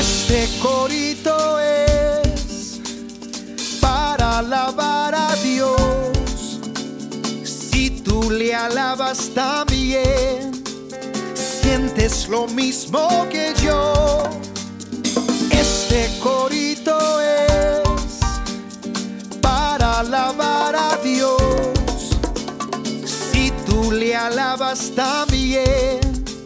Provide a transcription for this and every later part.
Este corito es para alabar a Dios. Si tú le alabas también, sientes lo mismo que yo. Este corito es para alabar a Dios. Si tú le alabas también,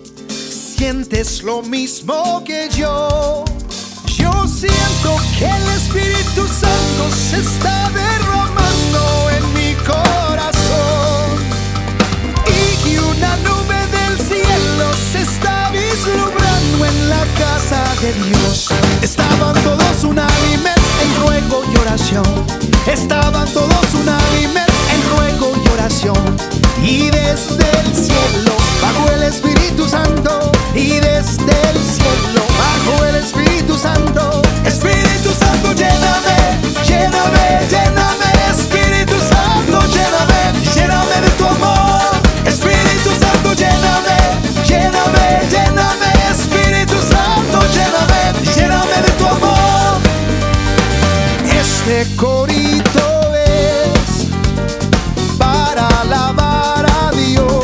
sientes lo mismo que yo. Yo siento que el Espíritu Santo se está derramando en mi corazón y que una nube del cielo se está vislumbrando en la casa de Dios. Estaban todos unánimes en ruego y oración. Estaban todos unánimes en ruego y oración. Y desde el cielo bajó el Espíritu Santo. Y desde el cielo bajó el Espíritu Santo. Espíritu Santo, lléname, lléname, lléname. Espíritu Santo, lléname, lléname de tu amor. Espíritu Santo, lléname, lléname, lléname. Espíritu Santo, lléname, lléname de tu amor. Este corito es para alabar a Dios.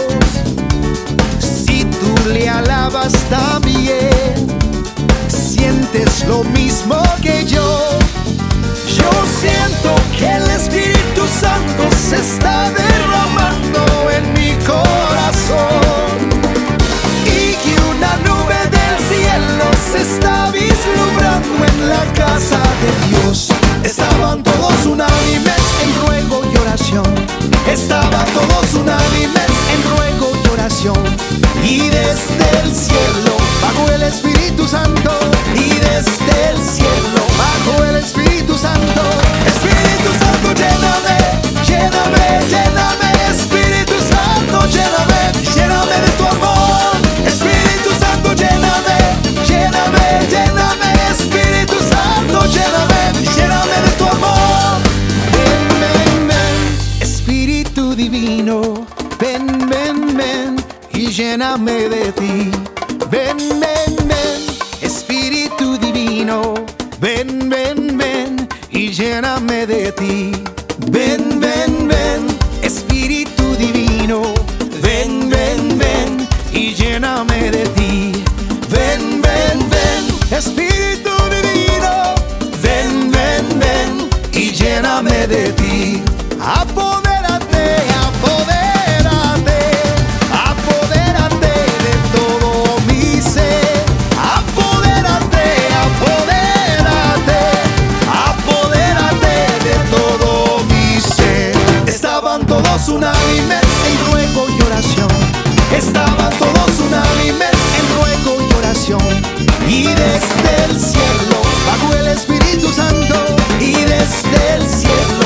Si tú le alabas también, sientes lo mismo que yo. Yo siento que el Espíritu Santo se está derramando en mi corazón y que una nube del cielo se está vislumbrando en la casa de Dios. Estaban todos unánimes en ruego y oración. Estaban todos unánimes en ruego y oración. Y desde el cielo bajó el Espíritu Santo. Y desde el cielo bajó el Espíritu Santo. Espíritu Santo, lléname, lléname, lléname. Espíritu Santo, lléname, lléname de tu amor. Espíritu Santo, lléname, lléname, lléname. Espíritu Santo, lléname, lléname de tu amor. Ven, ven, ven, Espíritu Divino. Ven, ven, ven y lléname de ti. Ven, ven, ven, Espíritu Divino. Ven, ven, ven y lléname de ti. Ven, ven, ven, Espíritu Divino. Ven, ven, ven y lléname de ti. Ven, ven, ven, Espíritu Divino. Ven, ven, ven y lléname de ti. Apodérate, apodérate, apodérate de todo mi ser. Apodérate, apodérate, apodérate de todo mi ser. Estaban todos unánimes en ruego y oración. Estaban todos unánimes en ruego y oración. Y desde el cielo bajó el Espíritu Santo. Y desde el cielo